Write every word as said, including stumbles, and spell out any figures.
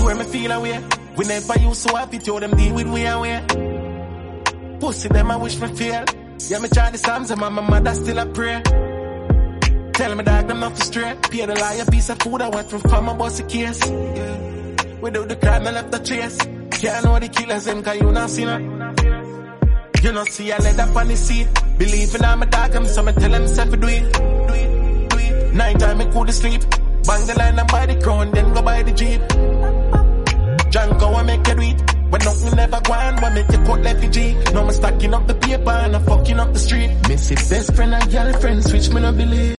swear me feel away. We never used so happy to them deal with we away. Pussy them I wish me fail. Yeah, me try the Psalms and my mother still a pray. Tell me dog them not for straight. Pay the liar piece of food I went from farm a bossy case. Yeah. Without the crime I left the trace. Can't know the killers them cause you not seen her. You know see I let up on the seat. Believe in I'm a dog I'm so me tell them self to do it. Do it, do it. Night time I could sleep. Bang the line and buy the crown then go buy the jeep. Junko I make you do it. But nothing never go on, what make you cut left the G. Now I'm stacking up the paper and I'm fucking up the street. Miss it best friend and girlfriend, switch me no believe.